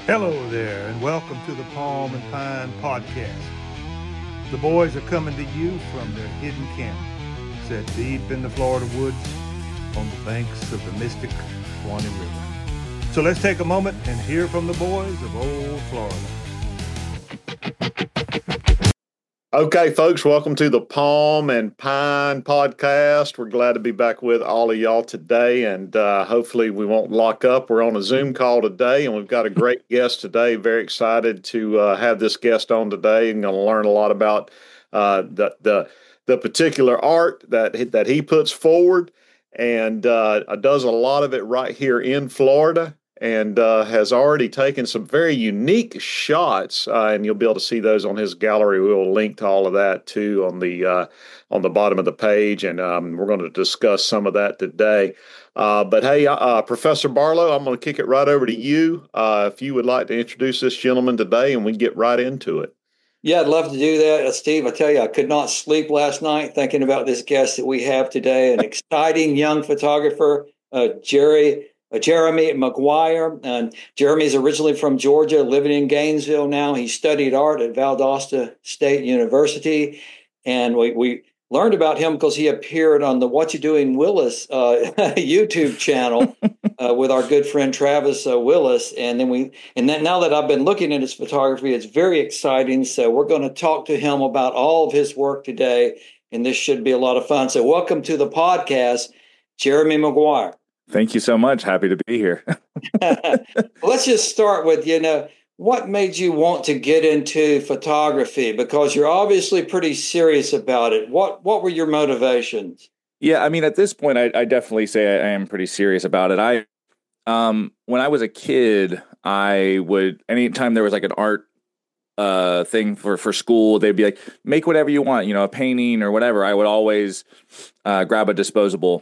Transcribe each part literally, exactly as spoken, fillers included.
Hello there, and welcome to the Palm and Pine Podcast. The boys are coming to you from their hidden camp, set deep in the Florida woods on the banks of the mystic Suwannee River. So let's take a moment and hear from the boys of old Florida. Okay, folks, welcome to the Palm and Pine Podcast. We're glad to be back with all of y'all today, and uh, hopefully we won't lock up. We're on a Zoom call today, and we've got a great guest today. Very excited to uh, have this guest on today, and going to learn a lot about uh, the the the particular art that that he puts forward, and uh, does a lot of it right here in Florida. And uh, has already taken some very unique shots, uh, and you'll be able to see those on his gallery. We'll link to all of that too on the uh, on the bottom of the page, and um, we're going to discuss some of that today. Uh, but hey, uh, Professor Barlow, I'm going to kick it right over to you uh, if you would like to introduce this gentleman today, and we can get right into it. Yeah, I'd love to do that, uh, Steve. I tell you, I could not sleep last night thinking about this guest that we have today, an exciting young photographer, uh, Jerry. Uh, Jeremy McGuire. And Jeremy's originally from Georgia, living in Gainesville now. He studied art at Valdosta State University. And we, we learned about him because he appeared on the What You Doing Willis uh, YouTube channel uh, with our good friend Travis uh, Willis. And then we, and then now that I've been looking at his photography, it's very exciting. So we're going to talk to him about all of his work today. And this should be a lot of fun. So welcome to the podcast, Jeremy McGuire. Thank you so much. Happy to be here. Let's just start with, you know, what made you want to get into photography? Because you're obviously pretty serious about it. What what were your motivations? Yeah, I mean, at this point, I, I definitely say I am pretty serious about it. I, um, when I was a kid, I would, anytime there was like an art uh, thing for, for school, they'd be like, make whatever you want, you know, a painting or whatever. I would always uh, grab a disposable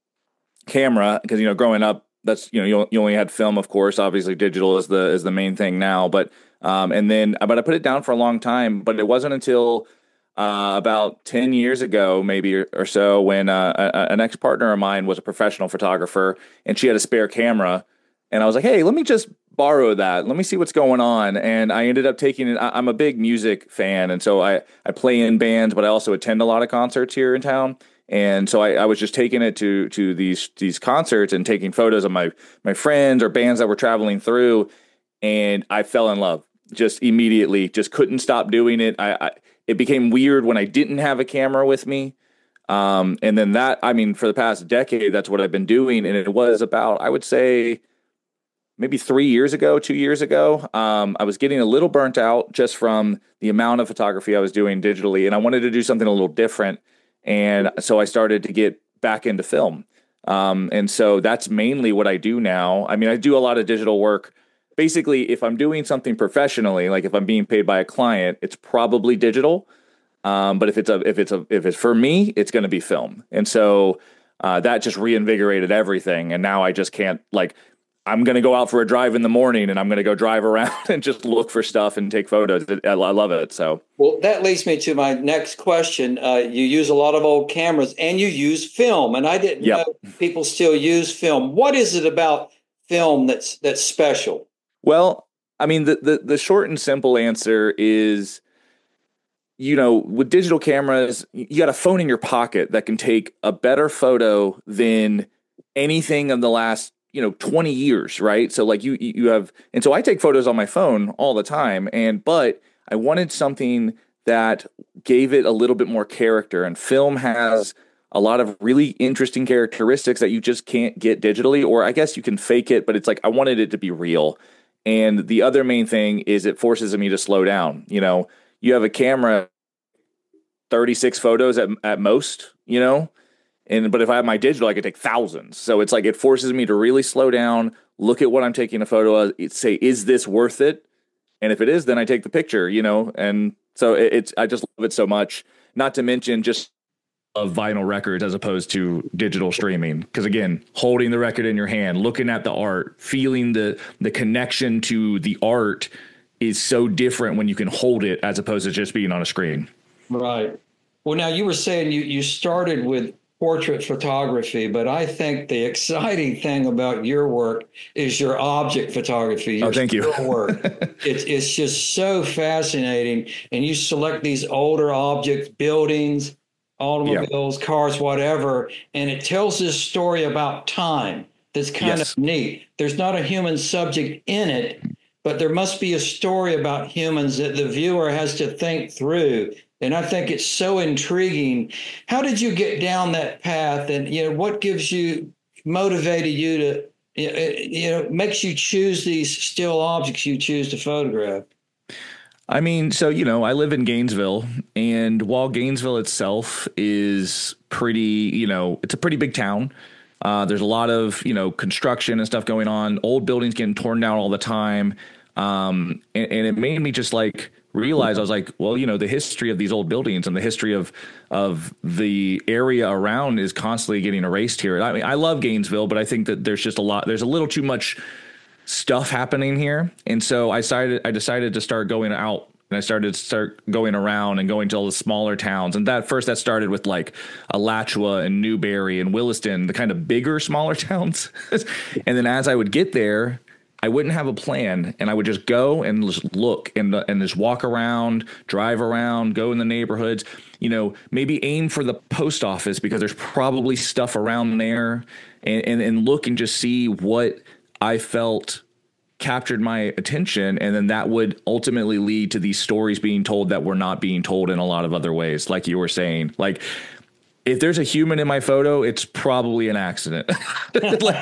camera because, you know, growing up, that's, you know, you, you only had film, of course. Obviously digital is the is the main thing now, but um and then but I put it down for a long time. But it wasn't until uh about ten years ago maybe or, or so when uh, a, an ex-partner of mine was a professional photographer, and she had a spare camera, and I was like, hey, let me just borrow that, let me see what's going on. And I ended up taking it. I'm a big music fan, and so I I play in bands, but I also attend a lot of concerts here in town. And so I, I was just taking it to to these these concerts and taking photos of my my friends or bands that were traveling through, and I fell in love just immediately. Just couldn't stop doing it. I, I it became weird when I didn't have a camera with me, um, and then that I mean for the past decade that's what I've been doing. And it was about, I would say, maybe three years ago, two years ago, um, I was getting a little burnt out just from the amount of photography I was doing digitally, and I wanted to do something a little different. And so I started to get back into film. Um, and so that's mainly what I do now. I mean, I do a lot of digital work. Basically, if I'm doing something professionally, like if I'm being paid by a client, it's probably digital. Um, but if it's a, if it's a, if it's for me, it's going to be film. And so uh, that just reinvigorated everything. And now I just can't, like, I'm going to go out for a drive in the morning, and I'm going to go drive around and just look for stuff and take photos. I, I love it. So, well, that leads me to my next question. Uh, you use a lot of old cameras, and you use film, and I didn't yep. know people still use film. What is it about film that's that's special? Well, I mean, the the, the short and simple answer is, you know, with digital cameras, you got a phone in your pocket that can take a better photo than anything in the last, you know, twenty years, right? So like you, you have, and so I take photos on my phone all the time, and, but I wanted something that gave it a little bit more character, and film has a lot of really interesting characteristics that you just can't get digitally, or I guess you can fake it, but it's like, I wanted it to be real. And the other main thing is it forces me to slow down. You know, you have a camera, thirty-six photos at, at most, you know, And but if I have my digital, I could take thousands. So it's like it forces me to really slow down, look at what I'm taking a photo of, say, is this worth it? And if it is, then I take the picture, you know. And so it, it's I just love it so much. Not to mention just of vinyl records as opposed to digital streaming. Because again, holding the record in your hand, looking at the art, feeling the the connection to the art is so different when you can hold it as opposed to just being on a screen. Right. Well, now you were saying you, you started with portrait photography, but I think the exciting thing about your work is your object photography. Your oh, thank you. work. it's it's just so fascinating, and you select these older objects, buildings, automobiles, yeah. cars, whatever, and it tells this story about time. That's kind yes. of neat. There's not a human subject in it, but there must be a story about humans that the viewer has to think through. And I think it's so intriguing. How did you get down that path? And, you know, what gives you, motivated you to, you know, makes you choose these still objects you choose to photograph? I mean, so, you know, I live in Gainesville, and while Gainesville itself is pretty, you know, it's a pretty big town. Uh, there's a lot of, you know, construction and stuff going on, old buildings getting torn down all the time. Um, and, and it made me just like realize, I was like, well, you know, the history of these old buildings and the history of of the area around is constantly getting erased here. I mean, I love Gainesville, but I think that there's just a lot, there's a little too much stuff happening here. And so I decided, I decided to start going out, and I started to start going around and going to all the smaller towns. And that first that started with like Alachua and Newberry and Williston, the kind of bigger, smaller towns. And then as I would get there, I wouldn't have a plan, and I would just go and just look and and just walk around, drive around, go in the neighborhoods, you know, maybe aim for the post office because there's probably stuff around there, and, and, and look and just see what I felt captured my attention. And then that would ultimately lead to these stories being told that were not being told in a lot of other ways. Like you were saying, like, if there's a human in my photo, it's probably an accident. Like,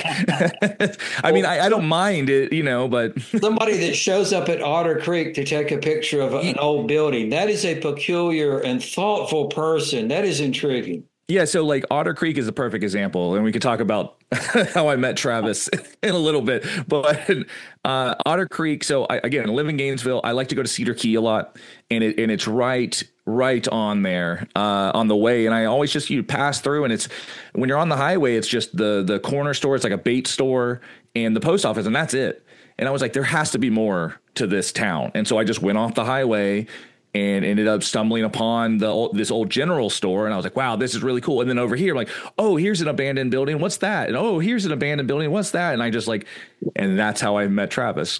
I mean, I, I don't mind it, you know, but somebody that shows up at Otter Creek to take a picture of an old building, that is a peculiar and thoughtful person. That is intriguing. Yeah. So like Otter Creek is a perfect example, and we could talk about how I met Travis in a little bit, but uh, Otter Creek. So I, again, I live in Gainesville. I like to go to Cedar Key a lot, and it, and it's right, right on there uh, on the way. And I always just, you pass through, and it's, when you're on the highway, it's just the, the corner store. It's like a bait store and the post office, and that's it. And I was like, there has to be more to this town. And so I just went off the highway and ended up stumbling upon the old, this old general store. And I was like, wow, this is really cool. And then over here, I'm like, oh, here's an abandoned building. What's that? And oh, here's an abandoned building. What's that? And I just like, and that's how I met Travis.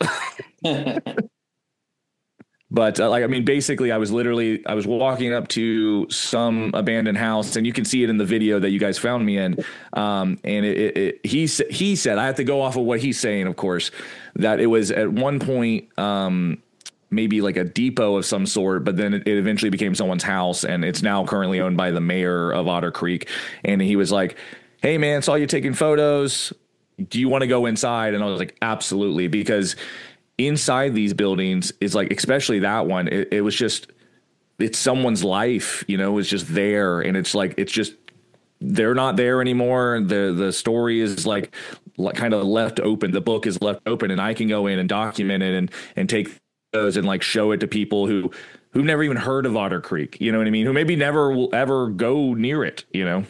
But uh, like, I mean, basically I was literally, I was walking up to some abandoned house, and you can see it in the video that you guys found me in. Um, and it, it, it, he, he said, I have to go off of what he's saying, of course, that it was at one point, um, maybe like a depot of some sort, but then it, it eventually became someone's house, and it's now currently owned by the mayor of Otter Creek. And he was like, hey man, saw you taking photos. Do you want to go inside? And I was like, absolutely. Because inside these buildings is like, especially that one, it, it was just, it's someone's life, you know, it's just there. And it's like, it's just, they're not there anymore. The, the story is like, like kind of left open. The book is left open, and I can go in and document it and, and take those and like show it to people who, who've never even heard of Otter Creek. You know what I mean? Who maybe never will ever go near it, you know?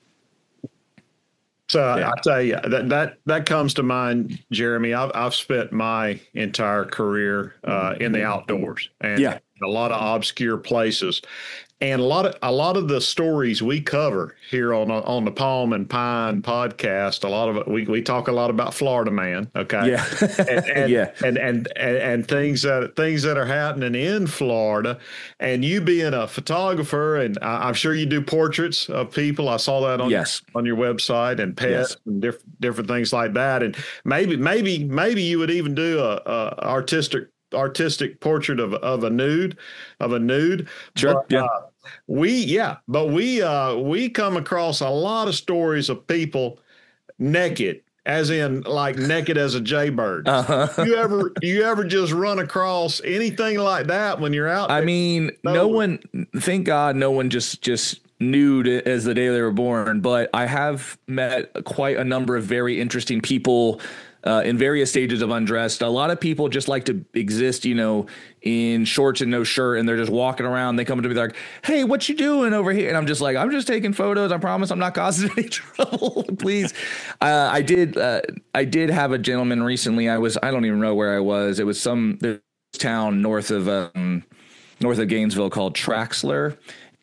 So yeah. I tell you, that, that, that comes to mind, Jeremy. I've, I've spent my entire career uh, in the outdoors, and yeah. a lot of obscure places. And a lot of a lot of the stories we cover here on on the Palm and Pine podcast, a lot of it, we, we talk a lot about Florida Man, okay, yeah, and, and, yeah, and, and and and things that things that are happening in Florida. And you being a photographer, and I, I'm sure you do portraits of people. I saw that on yes. your, on your website, and pets yes. and different different things like that. And maybe maybe maybe you would even do a, a artistic. artistic portrait of of a nude of a nude. Sure. But, yeah. Uh, we yeah, but we uh we come across a lot of stories of people naked, as in like naked as a jaybird. Uh-huh. You ever you ever just run across anything like that when you're out there? I mean, no, no one, thank God no one just just nude as the day they were born, but I have met quite a number of very interesting people Uh, in various stages of undressed. A lot of people just like to exist, you know, in shorts and no shirt, and they're just walking around. They come to me, they're like, hey, what you doing over here? And I'm just like, I'm just taking photos. I promise I'm not causing any trouble. Please. Uh, I did. Uh, I did have a gentleman recently. I was, I don't even know where I was. It was some town north of, um, north of Gainesville called Traxler.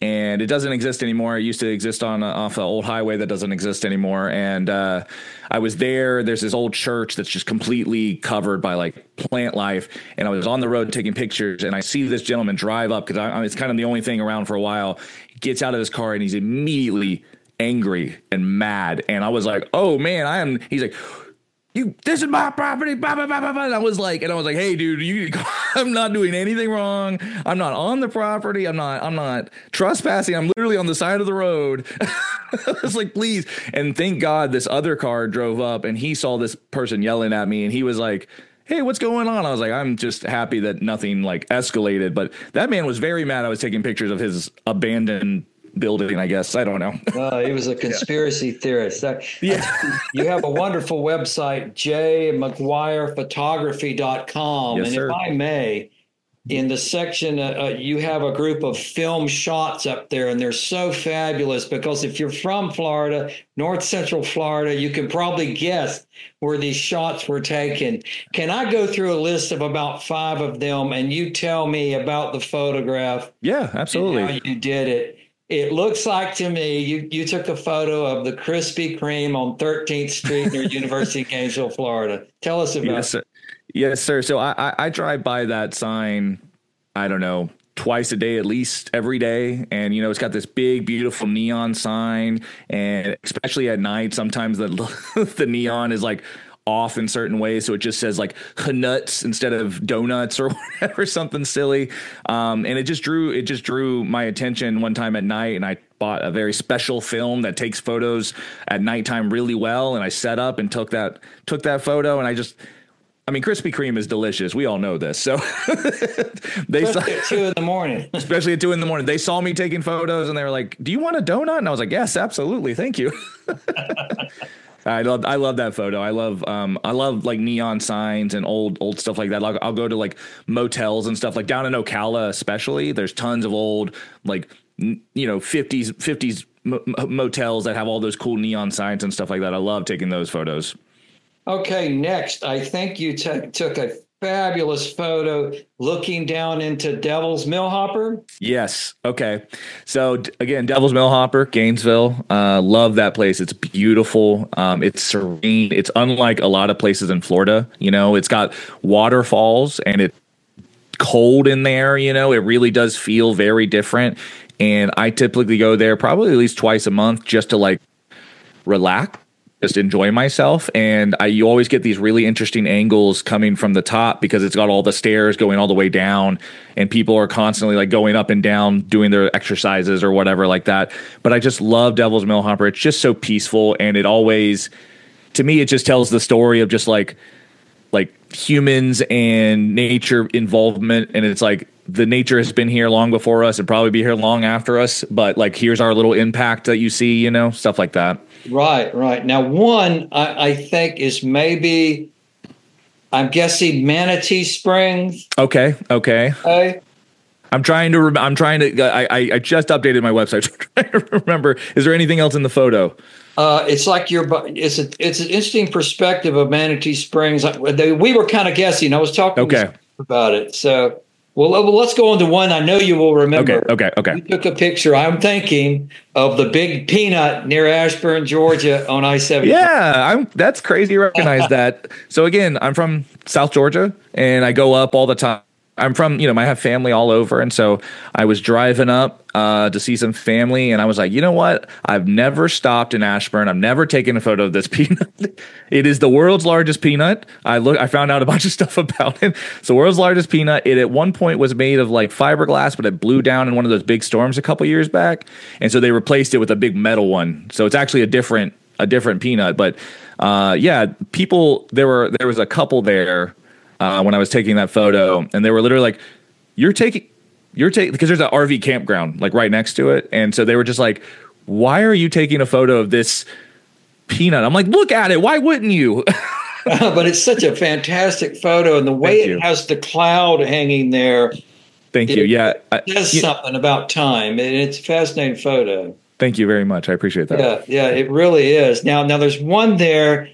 and it doesn't exist anymore. It used to exist on uh, off an old highway that doesn't exist anymore. And uh, I was there. There's this old church that's just completely covered by like plant life. And I was on the road taking pictures, and I see this gentleman drive up because I, I, it's kind of the only thing around for a while. He gets out of his car and he's immediately angry and mad. And I was like, oh man, I am. He's like, you, this is my property, blah, blah, blah, blah, blah. And I was like, and I was like, hey, dude, you, I'm not doing anything wrong. I'm not on the property. I'm not, I'm not trespassing. I'm literally on the side of the road. I was like, please. And thank God this other car drove up and he saw this person yelling at me, and he was like, hey, what's going on? I was like, I'm just happy that nothing like escalated. But that man was very mad. I was taking pictures of his abandoned building, I guess. I don't know. uh, he was a conspiracy yeah. theorist. That, yeah. You have a wonderful website, j mcguire photography dot com. Yes, and sir. If I may, in the section, uh, uh, you have a group of film shots up there, and they're so fabulous because if you're from Florida, North Central Florida, you can probably guess where these shots were taken. Can I go through a list of about five of them, and you tell me about the photograph? Yeah, absolutely. And how you did it. It looks like to me you, you took a photo of the Krispy Kreme on thirteenth Street near University of Gainesville, Florida. Tell us about yes, sir. Yes, sir. So I, I, I drive by that sign, I don't know, twice a day, at least every day. And, you know, it's got this big, beautiful neon sign. And especially at night, sometimes the the neon is like off in certain ways, so it just says like nuts instead of donuts or whatever, something silly. Um, and it just drew it just drew my attention one time at night, and I bought a very special film that takes photos at nighttime really well. And I set up and took that took that photo, and I just. I mean, Krispy Kreme is delicious. We all know this. So they especially saw, at two in the morning. especially at two in the morning. They saw me taking photos, and they were like, "Do you want a donut?" And I was like, "Yes, absolutely, thank you." I love I love that photo. I love um I love like neon signs and old old stuff like that. I'll, I'll go to like motels and stuff like down in Ocala, especially. There's tons of old like you know fifties fifties motels that have all those cool neon signs and stuff like that. I love taking those photos. Okay, next, I think you t- took a fabulous photo looking down into Devil's Millhopper. Yes. Okay. So d- again, Devil's Millhopper, Gainesville. Uh, love that place. It's beautiful. Um, it's serene. It's unlike a lot of places in Florida. You know, it's got waterfalls and it's cold in there. You know, it really does feel very different. And I typically go there probably at least twice a month just to like relax. Just enjoy myself. And I, you always get these really interesting angles coming from the top because it's got all the stairs going all the way down, and people are constantly like going up and down doing their exercises or whatever like that. But I just love Devil's Millhopper. It's just so peaceful, and it always, to me, it just tells the story of just like like humans and nature involvement. And it's like the nature has been here long before us and probably be here long after us. But like, here's our little impact that you see, you know, stuff like that. Right, right. Now, one I, I think is maybe, I'm guessing Manatee Springs. Okay, okay. Okay. I'm trying to. Rem- I'm trying to. I, I I just updated my website. So I'm trying to remember. Is there anything else in the photo? Uh, it's like you're. It's a. It's an interesting perspective of Manatee Springs. They, we were kind of guessing. I was talking okay. about it. So. Well, let's go on to one I know you will remember. Okay, okay, okay. We took a picture, I'm thinking, of the Big Peanut near Ashburn, Georgia on I seventy. Yeah, I'm, that's crazy to recognize that. So again, I'm from South Georgia, and I go up all the time. I'm from, you know, I have family all over. And so I was driving up uh, to see some family, and I was like, you know what? I've never stopped in Ashburn. I've never taken a photo of this peanut. It is the world's largest peanut. I look, I found out a bunch of stuff about it. It's the world's largest peanut. It at one point was made of like fiberglass, but it blew down in one of those big storms a couple years back. And so they replaced it with a big metal one. So it's actually a different, a different peanut. But uh, yeah, people, there were, there was a couple there Uh, when I was taking that photo, and they were literally like, you're taking, you're taking, because there's an R V campground like right next to it. And so they were just like, why are you taking a photo of this peanut? I'm like, look at it. Why wouldn't you? But it's such a fantastic photo. And the way Thank it you. has the cloud hanging there. Thank it, you. Yeah. It says yeah. something about time. And it's a fascinating photo. Thank you very much. I appreciate that. Yeah, yeah, it really is. Now, now there's one there.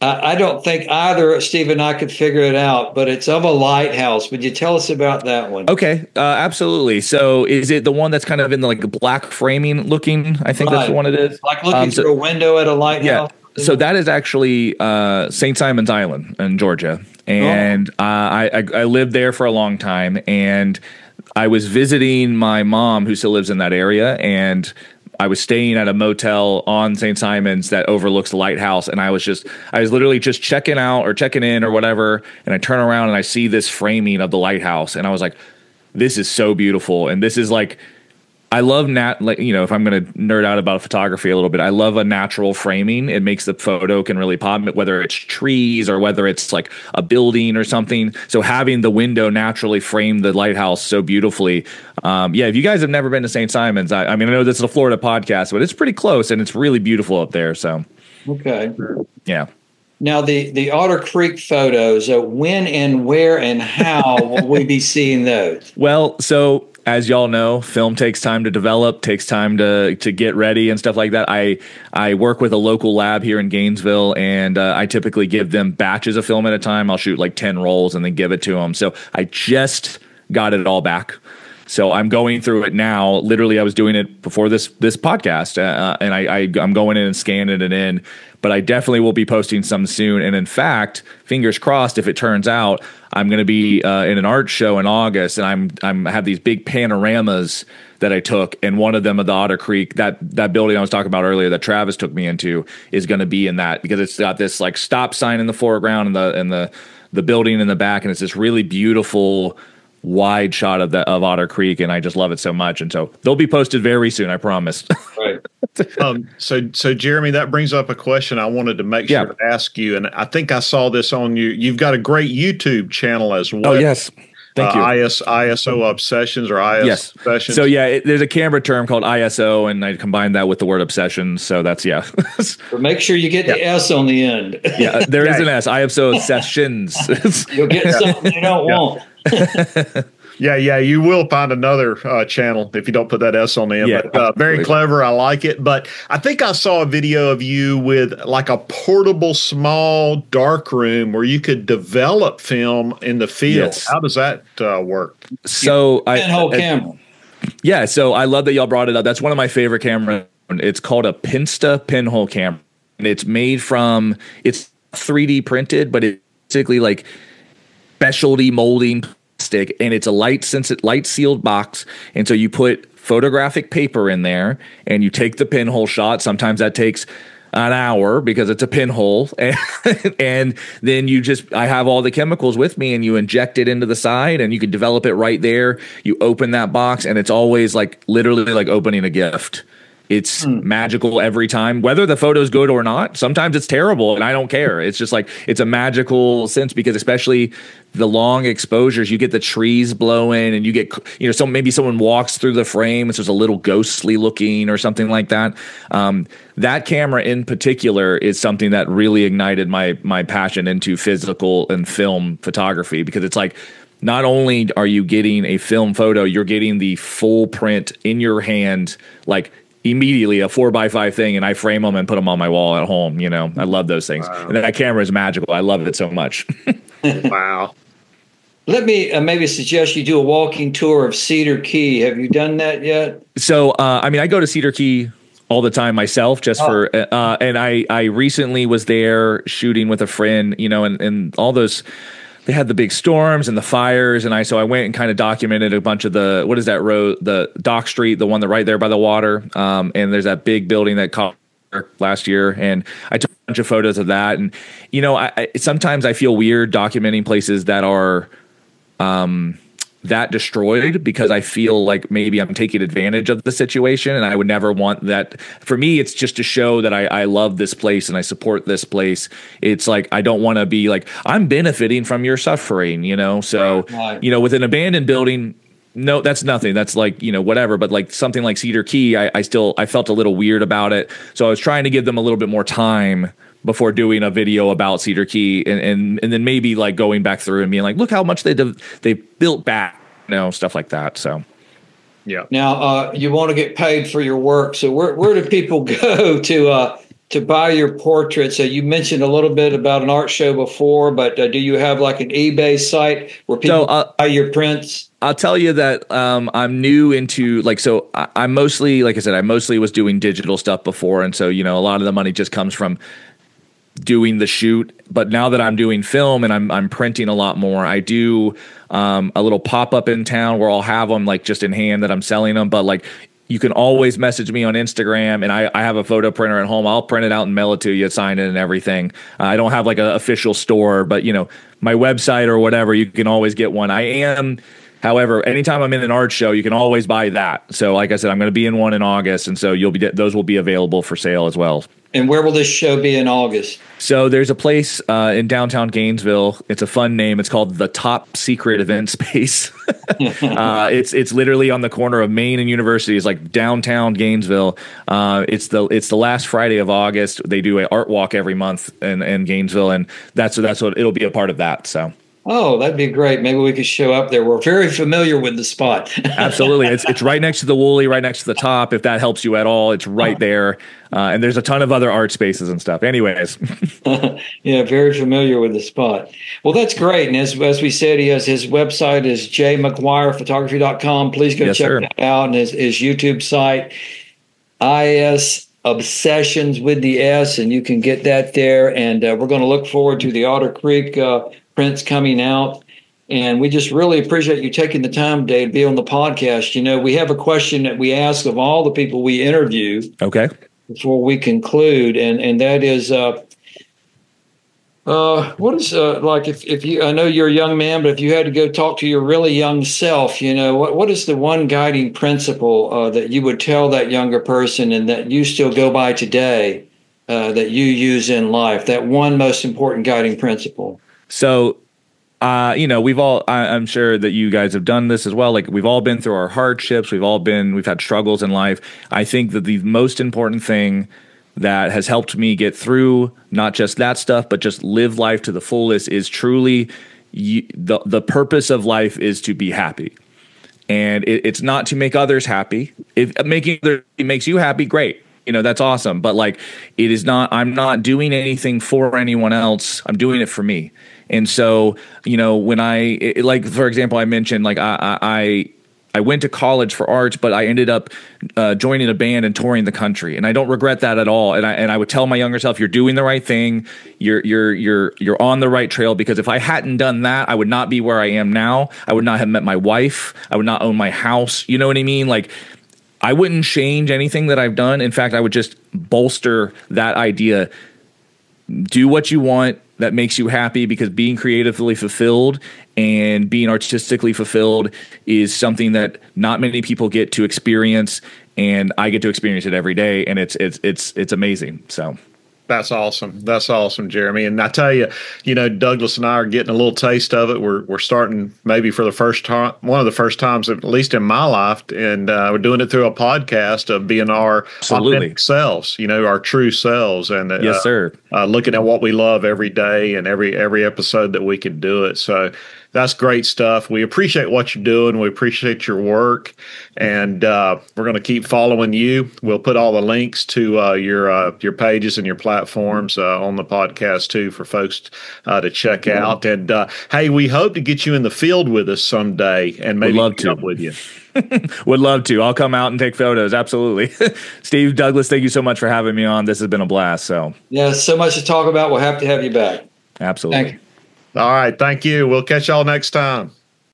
I, I don't think either Steve and I could figure it out, but it's of a lighthouse. Would you tell us about that one? Okay, uh, absolutely. So is it the one that's kind of in the like black framing looking? I think right. that's the one it is. Like looking um, so, through a window at a lighthouse? Yeah. So that is actually uh, Saint Simon's Island in Georgia. And oh. uh, I, I, I lived there for a long time. And I was visiting my mom who still lives in that area. And I was staying at a motel on Saint Simon's that overlooks the lighthouse. And I was just, I was literally just checking out or checking in or whatever. And I turn around and I see this framing of the lighthouse. And I was like, this is so beautiful. And this is like, I love nat, like, you know, if I'm going to nerd out about photography a little bit, I love a natural framing. It makes the photo can really pop, whether it's trees or whether it's like a building or something. So having the window naturally frame the lighthouse so beautifully. Um, yeah, if you guys have never been to Saint Simon's, I, I mean, I know this is a Florida podcast, but it's pretty close and it's really beautiful up there. So, okay. Yeah. Now, the, the Otter Creek photos, uh, when and where and how will we be seeing those? Well, so as y'all know, film takes time to develop, takes time to to get ready and stuff like that. I I work with a local lab here in Gainesville, and uh, I typically give them batches of film at a time. I'll shoot like ten rolls and then give it to them. So I just got it all back. So I'm going through it now. Literally, I was doing it before this this podcast, uh, and I, I I'm going in and scanning it in. But I definitely will be posting some soon. And in fact, fingers crossed, if it turns out, I'm going to be uh, in an art show in August, and I'm I'm I have these big panoramas that I took, and one of them of the Otter Creek, that that building I was talking about earlier that Travis took me into, is going to be in that because it's got this like stop sign in the foreground and the and the the building in the back, and it's this really beautiful wide shot of the of Otter Creek, and I just love it so much. And so they'll be posted very soon, I promise. Right. um, so, so Jeremy, that brings up a question I wanted to make sure yeah. to ask you, and I think I saw this on you. You've got a great YouTube channel as well. Oh yes, thank uh, you. I S I S O Obsessions or I S yes. Obsessions. So yeah, it, there's a camera term called I S O, and I combined that with the word obsession. So that's yeah. But make sure you get the yeah. S on the end. Yeah, there is an S. I S O Obsessions. You'll get something you don't yeah. want. Yeah, yeah, you will find another uh, channel if you don't put that S on the end. Yeah, but, uh, very clever. I like it. But I think I saw a video of you with like a portable, small dark room where you could develop film in the field. Yes. How does that uh, work? So I pinhole camera. Yeah, so I love that y'all brought it up. That's one of my favorite cameras. It's called a Pinsta pinhole camera, and it's made from it's three D printed, but it's basically like specialty molding. Stick, and it's a light sensitive, light sealed box, and so you put photographic paper in there, and you take the pinhole shot. Sometimes that takes an hour because it's a pinhole, and, and then you just I have all the chemicals with me, and you inject it into the side, and you can develop it right there. You open that box, and it's always like literally like opening a gift. It's mm. magical every time, whether the photo's good or not. Sometimes it's terrible, and I don't care. It's just like it's a magical sense because especially the long exposures, you get the trees blowing, and you get you know some maybe someone walks through the frame, it's just a little ghostly looking or something like that. Um, that camera in particular is something that really ignited my my passion into physical and film photography because it's like. Not only are you getting a film photo, you're getting the full print in your hand, like immediately a four by five thing, and I frame them and put them on my wall at home. You know, I love those things. Wow. And that camera is magical. I love it so much. Wow. Let me uh, maybe suggest you do a walking tour of Cedar Key. Have you done that yet? So, uh, I mean, I go to Cedar Key all the time myself, just oh. for, uh, and I, I recently was there shooting with a friend, you know, and, and all those, they had the big storms and the fires, and I so I went and kind of documented a bunch of the what is that road, the Dock Street, the one that right there by the water, um, and there's that big building that caught last year, and I took a bunch of photos of that. And you know, I, I sometimes I feel weird documenting places that are um, that destroyed because I feel like maybe I'm taking advantage of the situation, and I would never want that. For me, it's just to show that I, I love this place and I support this place. It's like I don't want to be like I'm benefiting from your suffering, you know. So right. you know, with an abandoned building, no, that's nothing. That's like you know whatever. But like something like Cedar Key, I, I still I felt a little weird about it. So I was trying to give them a little bit more time before doing a video about Cedar Key, and and, and then maybe like going back through and being like, look how much they de- they built back. You know, stuff like that. So, yeah. Now, uh, you want to get paid for your work. So where, where do people go to, uh, to buy your portraits? Uh, you mentioned a little bit about an art show before, but uh, do you have like an eBay site where people so, uh, buy your prints? I'll tell you that um, I'm new into like, so I, I mostly, like I said, I mostly was doing digital stuff before. And so, you know, a lot of the money just comes from doing the shoot. But now that I'm doing film and I'm I'm printing a lot more, I do um, a little pop up in town where I'll have them like just in hand that I'm selling them. But like, you can always message me on Instagram, and I, I have a photo printer at home. I'll print it out and mail it to you, sign it and everything. Uh, I don't have like an official store, but you know, my website or whatever, you can always get one. I am, however, anytime I'm in an art show, you can always buy that. So like I said, I'm going to be in one in August, and so you'll be those will be available for sale as well. And where will this show be in August? So there's a place uh, in downtown Gainesville. It's a fun name. It's called the Top Secret Event Space. uh, it's it's literally on the corner of Main and University. It's like downtown Gainesville. Uh, it's the it's the last Friday of August. They do an art walk every month in, in Gainesville, and that's that's what it'll be a part of that. So. Oh, that'd be great. Maybe we could show up there. We're very familiar with the spot. Absolutely. It's it's right next to the Woolly, right next to the Top. If that helps you at all, it's right there. Uh, and there's a ton of other art spaces and stuff. Anyways. Yeah, very familiar with the spot. Well, that's great. And as, as we said, he has his website is j mcguire photography dot com. Please go yes, check sir. that out. And his, his YouTube site, I S Obsessions with the S, and you can get that there. And uh, we're going to look forward to the Otter Creek uh, prints coming out. And we just really appreciate you taking the time today to be on the podcast. You know, we have a question that we ask of all the people we interview. Okay. Before we conclude, and, and that is, uh, uh, what is, uh, like, if, if you, I know you're a young man, but if you had to go talk to your really young self, you know, what, what is the one guiding principle uh, that you would tell that younger person and that you still go by today uh, that you use in life, that one most important guiding principle? So, uh, you know, we've all, I, I'm sure that you guys have done this as well. Like we've all been through our hardships. We've all been, we've had struggles in life. I think that the most important thing that has helped me get through not just that stuff, but just live life to the fullest is truly you, the, the purpose of life is to be happy. And it, it's not to make others happy. If making others makes you happy, great. You know, that's awesome. But like, it is not, I'm not doing anything for anyone else. I'm doing it for me. And so, you know, when I, it, like, for example, I mentioned, like, I, I, I went to college for arts, but I ended up uh, joining a band and touring the country. And I don't regret that at all. And I, and I would tell my younger self, you're doing the right thing. You're, you're, you're, you're on the right trail, because if I hadn't done that, I would not be where I am now. I would not have met my wife. I would not own my house. You know what I mean? Like, I wouldn't change anything that I've done. In fact, I would just bolster that idea. Do what you want that makes you happy, because being creatively fulfilled and being artistically fulfilled is something that not many people get to experience, and I get to experience it every day, and it's it's it's it's amazing. So that's awesome. That's awesome, Jeremy. And I tell you, you know, Douglas and I are getting a little taste of it. We're we're starting maybe for the first time, one of the first times, at least in my life, and uh, we're doing it through a podcast of being our Absolutely. authentic selves, you know, our true selves, and uh, yes, sir. Uh, looking at what we love every day and every every episode that we can do it. So that's great stuff. We appreciate what you're doing. We appreciate your work, and uh, we're going to keep following you. We'll put all the links to uh, your uh, your pages and your platforms uh, on the podcast too for folks uh, to check out. And uh, hey, we hope to get you in the field with us someday, and maybe love to up with you. Would love to. I'll come out and take photos. Absolutely. Steve, Douglas, thank you so much for having me on. This has been a blast. So yeah, so much to talk about. We'll have to have you back. Absolutely. Thank you. All right. Thank you. We'll catch y'all next time.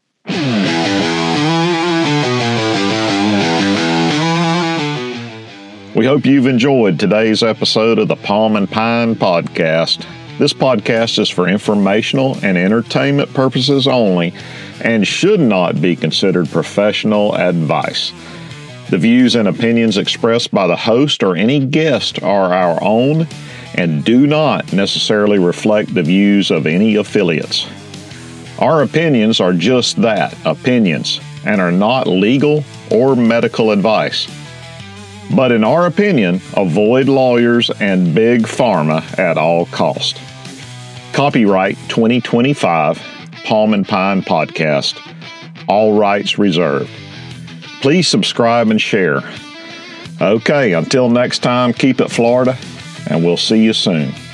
We hope you've enjoyed today's episode of the Palm and Pine podcast. This podcast is for informational and entertainment purposes only and should not be considered professional advice. The views and opinions expressed by the host or any guest are our own and do not necessarily reflect the views of any affiliates. Our opinions are just that, opinions, and are not legal or medical advice. But in our opinion, avoid lawyers and big pharma at all cost. Copyright twenty twenty-five, Palm and Pine Podcast. All rights reserved. Please subscribe and share. Okay, until next time, keep it Florida, and we'll see you soon.